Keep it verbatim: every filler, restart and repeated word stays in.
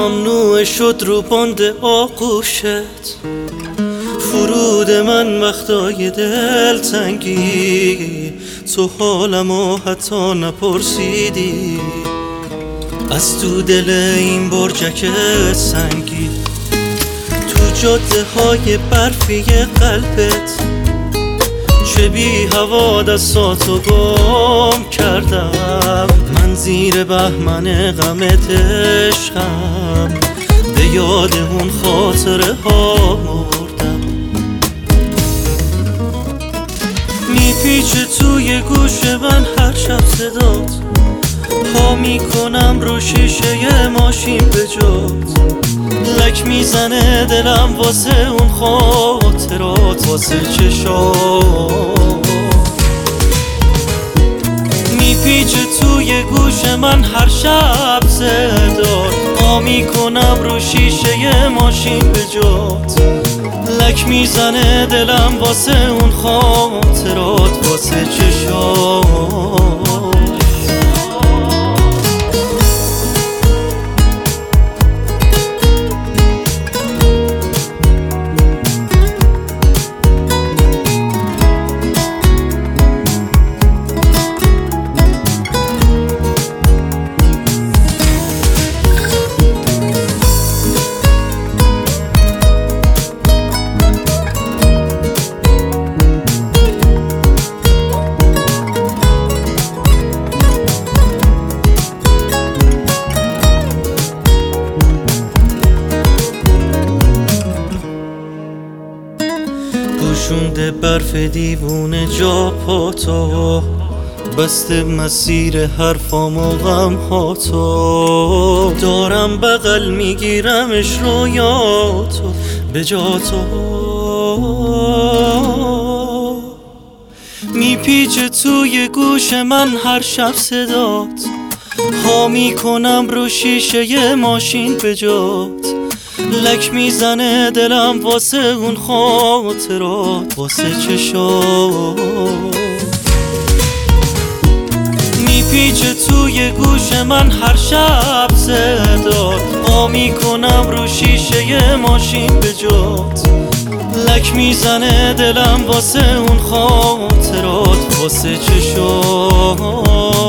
ممنوع شد رو بند آغوشت، فرود من وقتای دلتنگی، تو حالمو حتی نپرسیدی. از تو دل این برجک سنگی، تو جاده های برفی قلبت، چه بی هوا دستاتو گم کردم. من زیر بهمن غمت عشقم، به یاد اون خاطره ها مردم. میپیچه توی گوش من هر شب صدات، پا میکنم رو شیشه ماشین به جات. لک میزنه دلم واسه اون خاطرات، واسه چشات. میپیچه توی گوش من هر شب صدات، پا میکنم رو شیشه ماشین به جات. لک میزنه دلم واسه اون خاطرات، واسه چشات. پوشونده برف دیوونه جا پاتو، بسته مسیر حرفام و غم هاتو. دارم بغل میگیرمش رویاتو به جاتو. میپیچه توی گوش من هر شب صدات، ها میکنم رو شیشه ماشین به جات. لک میزنه دلم واسه اون خاطرات، واسه چشات. میپیچه توی گوش من هر شب صدات، پا میکنم رو شیشه ماشین به جات. لک میزنه دلم واسه اون خاطرات، واسه چشات.